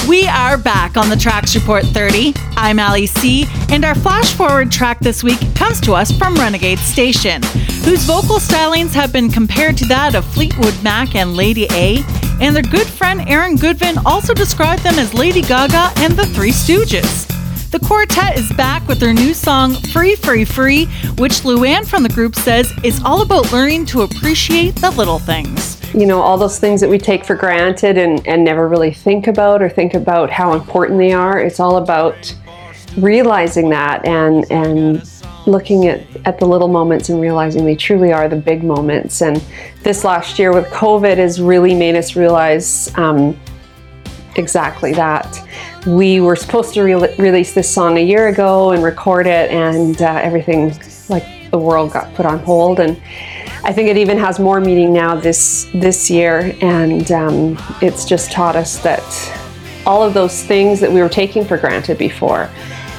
We are back on the Tracks Report 30. I'm Ali C, and our flash forward track this week comes to us from Renegade Station, whose vocal stylings have been compared to that of Fleetwood Mac and Lady A, and their good friend Aaron Goodvin also described them as Lady Gaga and the Three Stooges. The quartet is back with their new song, Free, Free, Free, which Luann from the group says is all about learning to appreciate the little things. You know, all those things that we take for granted and never really think about how important they are. It's all about realizing that and looking at the little moments and realizing they truly are the big moments. And this last year with COVID has really made us realize exactly that. We were supposed to release this song a year ago and record it, and everything, like the world, got put on hold. And I think it even has more meaning now this year, and it's just taught us that all of those things that we were taking for granted before,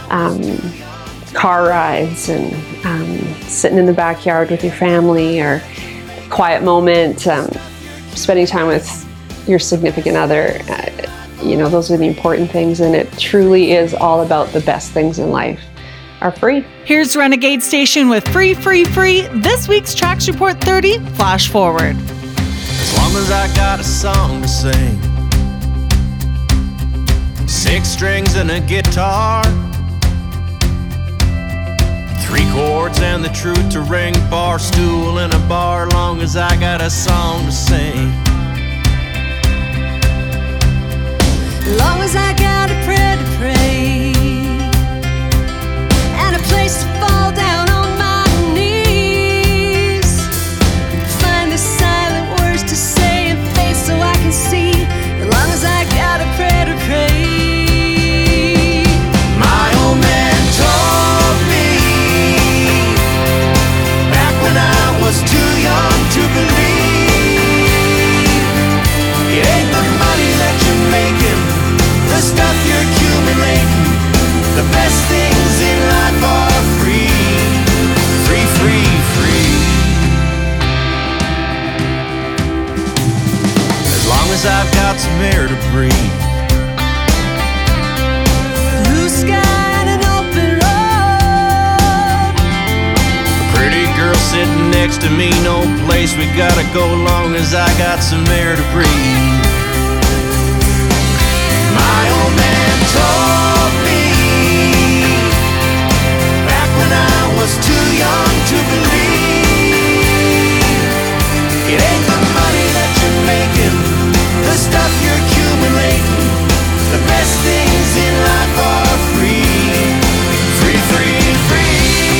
car rides and sitting in the backyard with your family, or quiet moment, spending time with your significant other, those are the important things, and it truly is all about the best things in life are free. Here's Renegade Station with Free, Free, Free, this week's Tracks Report 30 Flash Forward. As long as I got a song to sing, 6 strings and a guitar, 3 chords and the truth to ring, bar stool in a bar, long as I got a song to sing. Long as I got a prayer to pray and a place to fall down on my knees, find the silent words to say and face so I can see. As long as I got a prayer to pray. My old man told me back when I was too young to believe it ain't the money that you're making, the stuff you're accumulating, the best things in life are free. Free, free, free. As long as I've got some air to breathe, Blue sky and an open road, a pretty girl sitting next to me, no place we gotta go, long as I got some air to breathe. My old man told me back when I was too young to believe it ain't the money that you're making, the stuff you're accumulating, the best things in life are free. Free, free, free.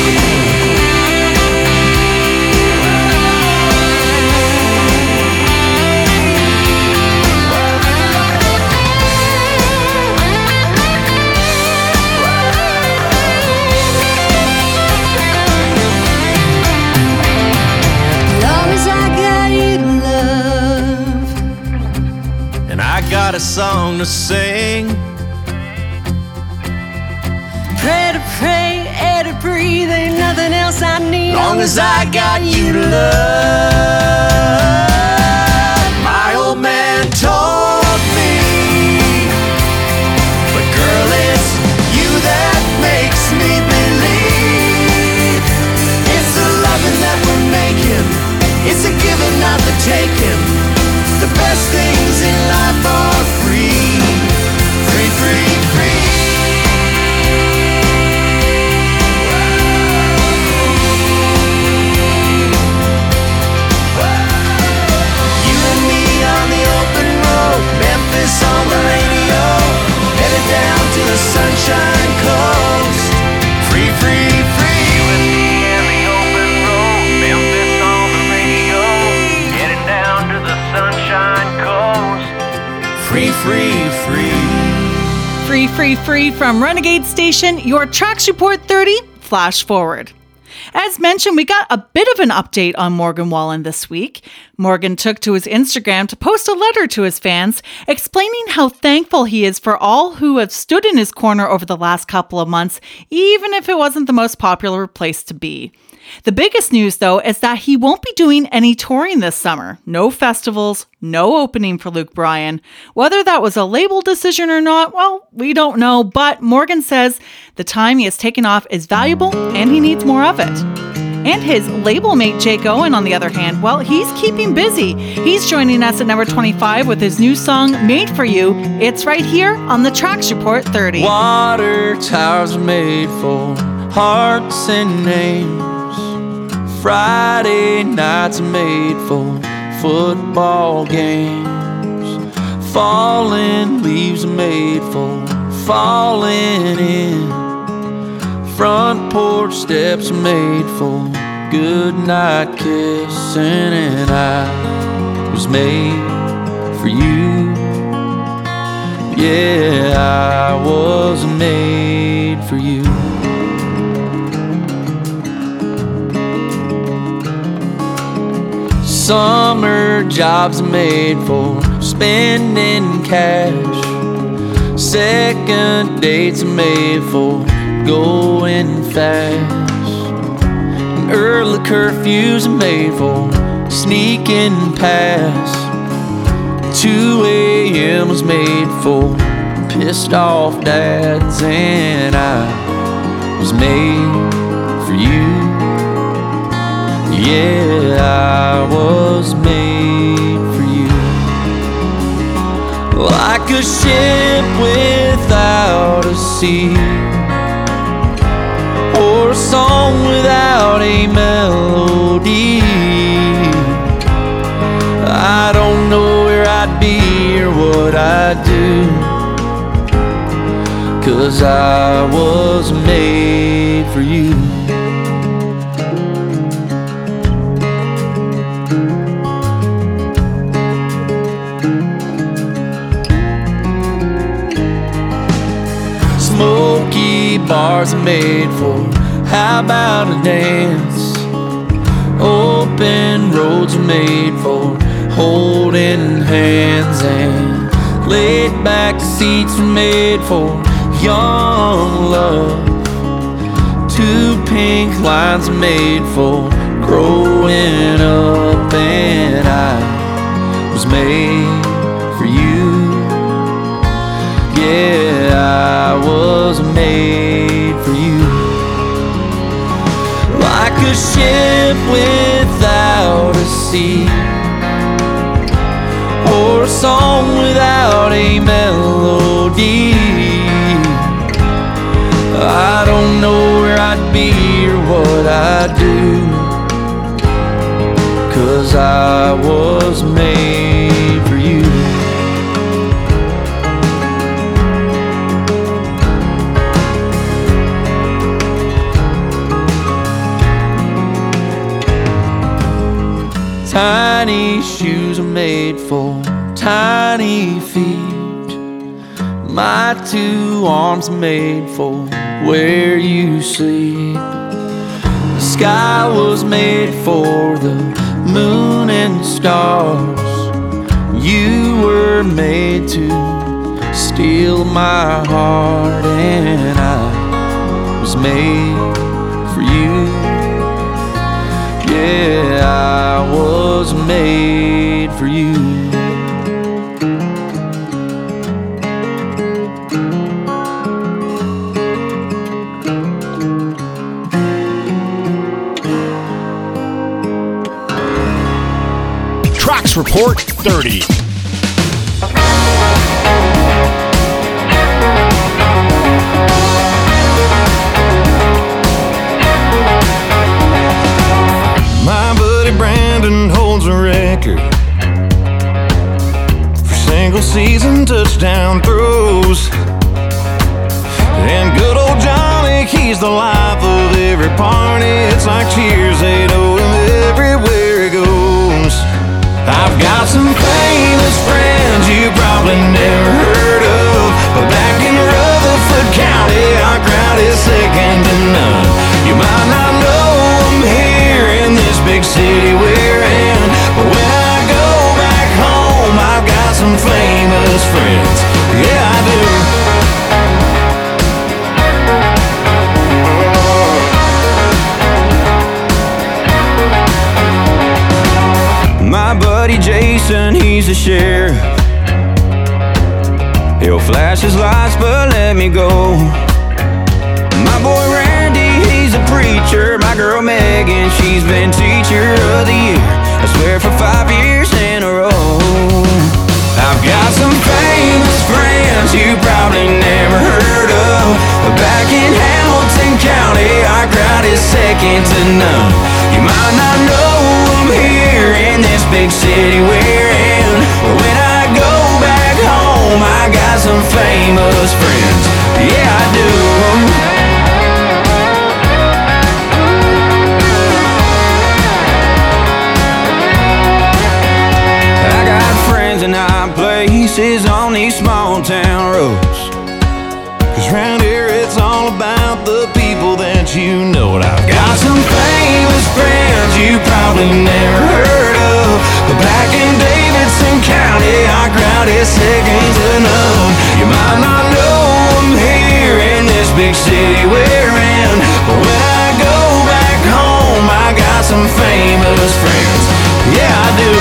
Got a song to sing, pray to pray, air to breathe, ain't nothing else I need. Long as I got you to love. My old man told me, but girl, it's you that makes me believe it's the loving that we're making, it's a giving, not the taking. The best things in life are free. Free, free, free. You and me on the open road, Memphis on the radio, headed down to the Sunshine Coast. Free, free, free. You and me on the open road, Memphis on the radio, headed down to the Sunshine Coast. Free, free, free. Free, Free, Free from Renegade Station, your Tracks Report 30 Flash Forward. As mentioned, we got a bit of an update on Morgan Wallen this week. Morgan took to his Instagram to post a letter to his fans explaining how thankful he is for all who have stood in his corner over the last couple of months, even if it wasn't the most popular place to be. The biggest news, though, is that he won't be doing any touring this summer. No festivals, No opening for Luke Bryan. Whether that was a label decision or not, well, we don't know, but Morgan says the time he has taken off is valuable and he needs more of it. And his label mate Jake Owen, on the other hand, well, he's keeping busy. He's joining us at number 25 with his new song, Made For You. It's right here on the Tracks Report 30. Water towers are made for hearts and names. Friday nights are made for football games. Falling leaves are made for falling in. Front porch steps are made for good night kissing. And I was made for you. Yeah, I was made for you. Summer jobs are made for spending cash. Second dates are made for going fast. And early curfews are made for sneaking past. 2 a.m. was made for pissed off dads. And I was made for you. Yeah, I was made for you. Like a ship without a sea, or a song without a melody. I don't know where I'd be or what I'd do, 'cause I was made for you. Smoky bars are made for how about a dance. Open roads are made for holding hands. And laid back seats are made for young love. 2 pink lines are made for growing up. And I was made for you. Yeah, I was made for you. Like a ship without a sea, or a song without a melody. I don't know where I'd be or what I'd do, 'cause I was made for you. Tiny shoes are made for tiny feet. My 2 arms are made for where you sleep. The sky was made for the moon and stars. You were made to steal my heart. And I was made for you. Yeah, I was made for you. Tracks Report 30. Brandon holds a record for single season touchdown throws. And good old Johnny, he's the life of every party. It's like Cheers, they know him everywhere he goes. I've got some famous friends you probably never heard of, but back in Rutherford County, our crowd is second to none. You might not know them here in this big city we're in, but when I go back home, I've got some famous friends. Yeah, I do. My buddy Jason, he's he's the sheriff. He'll flash his lights but let me go. My boy Randy, he's a preacher. My girl Megan, she's been teacher of the year, I swear for 5 years in a row. I've got some famous friends you probably never heard of. Back in Hamilton County, our crowd is second to none. You might not know them here in this big city we're in, but when I go back home, I got some famous friends. Yeah, I do. And high places on these small town roads, 'cause round here it's all about the people that you know. And I've got some famous friends you probably never heard of, but back in Davidson County, our crowd is second to none. You might not know them here in this big city we're in, but when I go back home, I got some famous friends. Yeah, I do.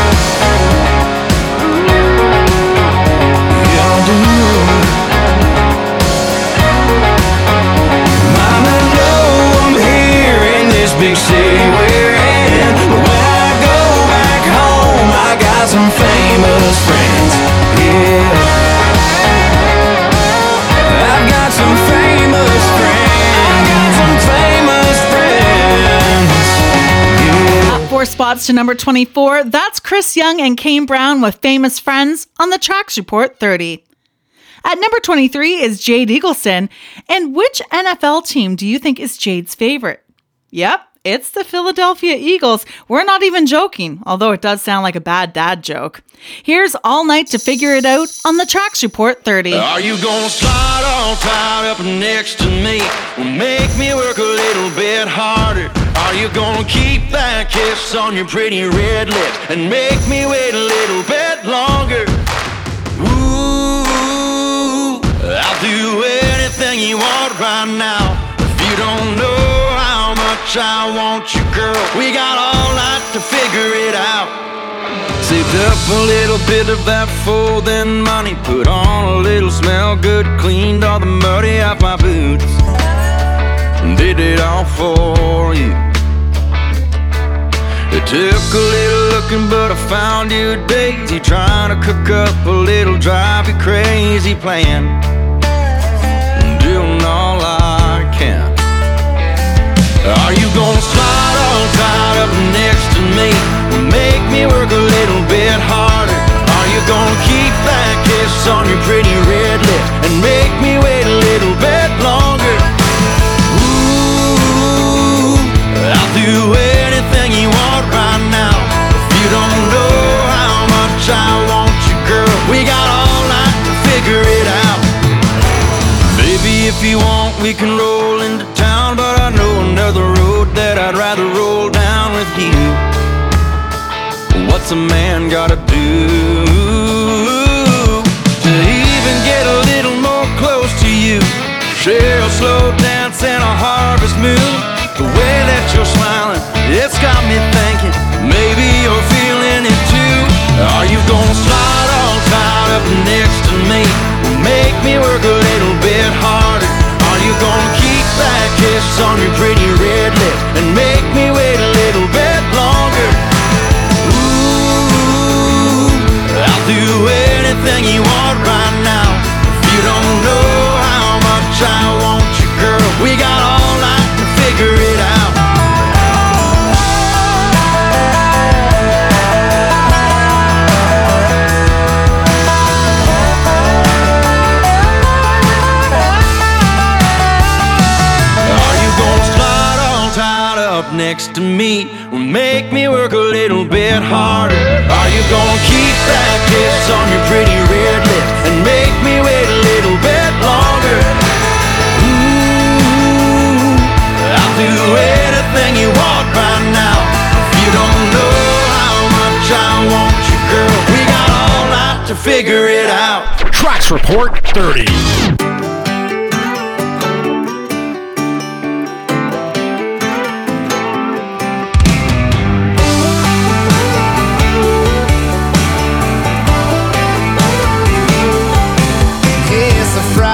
Big city we're in, but when I go back home, I got some famous friends. Yeah, I've got some famous friends. I've got some famous friends. Yeah. Up 4 spots to number 24. That's Chris Young and Kane Brown with Famous Friends on the Tracks Report 30. At number 23 is Jade Eagleson. And which NFL team do you think is Jade's favorite? Yep, it's the Philadelphia Eagles. We're not even joking, although it does sound like a bad dad joke. Here's All Night to Figure It Out on the Tracks Report 30. Are you gonna slide all tied up next to me? Will make me work a little bit harder? Are you gonna keep that kiss on your pretty red lips and make me wait a little bit longer? Ooh, I'll do anything you want right now. If you don't know how much I want you, girl, we got all night to figure it out. Saved up a little bit of that folding money, put on a little smell good, cleaned all the muddy off my boots, and did it all for you. It took a little looking, but I found you at Daisy, trying to cook up a little drive you crazy plan, doing all I can. Are you gonna slide all tied up next to me? Make me work a little bit harder? Are you gonna keep that kiss on your pretty red lips and make me wait a little bit longer? Ooh, I'll do anything you want right now. If you don't know how much I want you, girl, we got all night to figure it out. Baby, if you want, we can roll into town, but I know another road that I'd rather roll down with you. What's a man gotta do to even get a little more close to you? Share a slow dance and a harvest moon. The way that you're smiling, it's got me thinking maybe you're feeling it too. Are you gonna slide all tied up next to me? Make me work a little bit harder? Are you gonna keep that kiss on your pretty red lips and make me wait a little bit longer? Ooh, I'll do anything you want right now. If you don't know how much I want you, girl, we got all night to figure it out. Next to me will make me work a little bit harder. Are you gonna keep that kiss on your pretty red lips and make me wait a little bit longer? Ooh, I'll do anything you want right now. If you don't know how much I want you, girl, we got all night to figure it out. Tracks Report 30.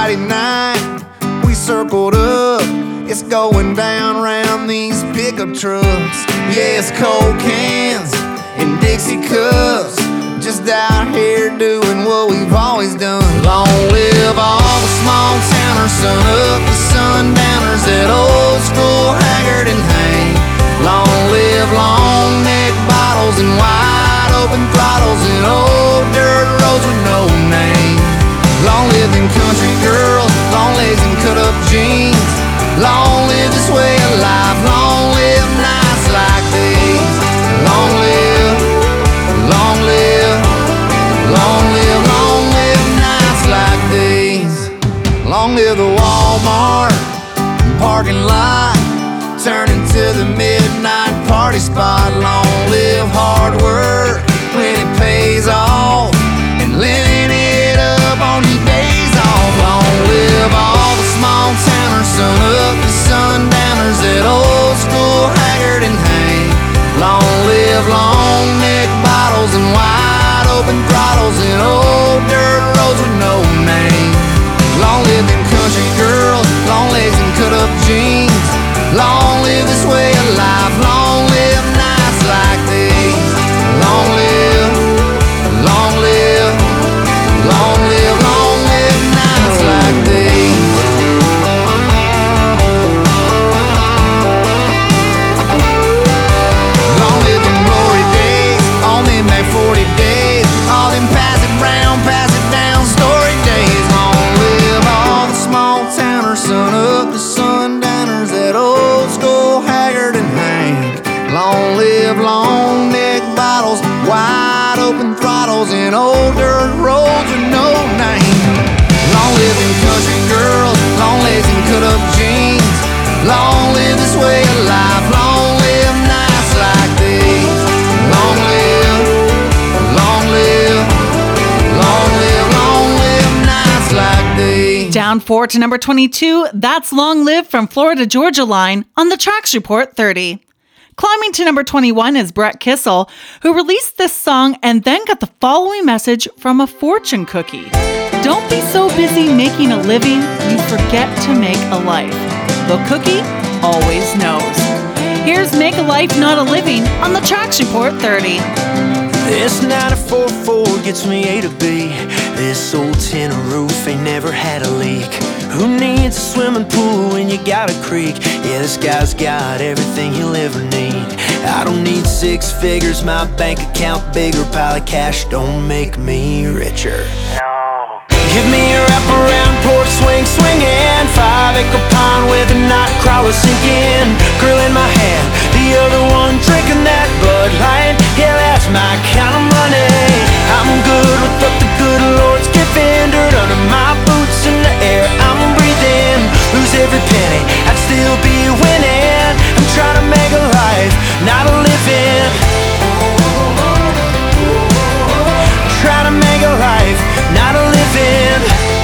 Friday night, we circled up. It's going down round these pickup trucks. Yeah, it's cold cans and Dixie cups, just out here doing what we've always done. Long live all the small towners, sun up the sundowners, that old school Haggard and Hank. Long live long neck bottles and wide open throttles and old dirt roads with no name. Long live them country girls, long legs and cut up jeans. Long live this way of life, long live nights like these. Long live, long live, long live, long live nights like these. Long live the Walmart parking lot, turning to the midnight party spot. Long live hard work when it pays off, and living it up on your days off. Long live all the small towners, sun up the sundowners, that old school Haggard and Hank. Long live long neck bottles and wide open throttles and old dirt roads with no name. Long live them country girls, long legs and cut up jeans. Long live this way of life, long live nights like these. Long live, long live, long live, long live nights like these. Long live them glory days, on them back 40 days, all them pass it round, pass it down story days. Long live all the small towners, sun up the sundowners, that old school Haggard and Hank. Long live long neck bottles, wide open throttles, and old dirt roads with no name. Long live them country girls, long legs and cut up jeans. Long live this way of life, long live nights like these. Long live, long live, long live, long live nights like these. Down 4 to number 22, that's Long Live from Florida Georgia Line on the Tracks Report 30. Climbing to number 21 is Brett Kissel, who released this song and then got the following message from a fortune cookie. Don't be so busy making a living, you forget to make a life. The cookie always knows. Here's Make a Life, Not a Living on the Tracks Report 30. This 94 Ford gets me A to B. This old tin roof ain't never had a leak. Who needs a swimming pool when you got a creek? Yeah, this guy's got everything he'll ever need. I don't need 6 figures, my bank account bigger. Pile of cash don't make me richer. No. Give me a wraparound porch swing, swinging 5-acre pond with a night crawler sinking. Girl in my hand, the other one drinking that Bud Light. Yeah, that's my kind of money. I'm good with what the good Lord's giving. Dirt under my boots in the air I'm breathing. Lose every penny, I'd still be winning. I'm trying to make a life, not a living. Trying to make a life, not a living.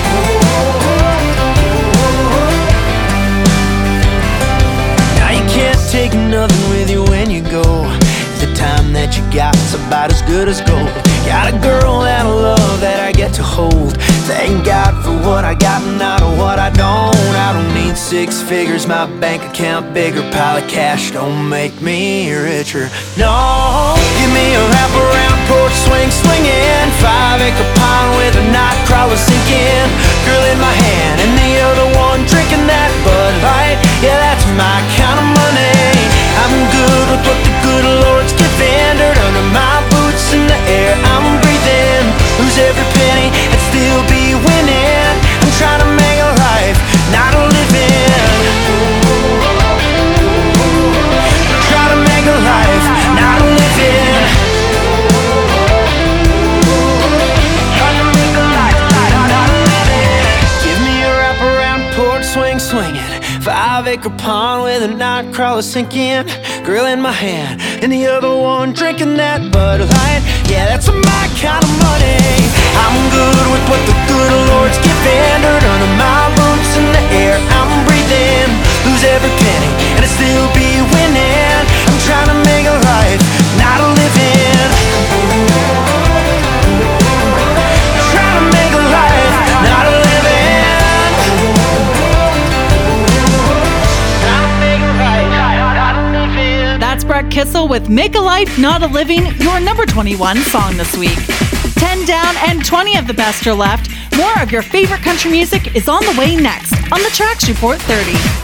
Now you can't take nothing with you when you go. The time that you got's about as good as gold. Got a girl that I love that I get to hold. Thank God for what I got and not what I don't. I don't need 6 figures, my bank account bigger. Pile of cash don't make me richer. No, give me a wraparound porch swing, swinging 5-acre pond with a night crawler sinking. Girl in my hand and the other one drinking that Bud Light. Yeah, that's my kind of money. I'm good with what the good Lord's giving. Dirt under my boots in the air I'm breathing. Lose every penny and still be winning. I'm trying to make a life, not a living. Try to make a life, not a living. Trying to make a life, not a living. Give me a wraparound porch swing, swinging 5-acre pond with a night crawler sinking. Girl in my hand and the other one drinking that Bud Light. Yeah, that's my kind of money. I'm good with what the good Lord's giving. Dirt under my boots in the air I'm breathing. Lose every penny and I'd still be winning. I'm trying to make a life, not a living. Trying to make a life, not a living. Mark Kissel with Make a Life, Not a Living, your number 21 song this week. 10 down and 20 of the best are left. More of your favorite country music is on the way next on the Tracks Report 30.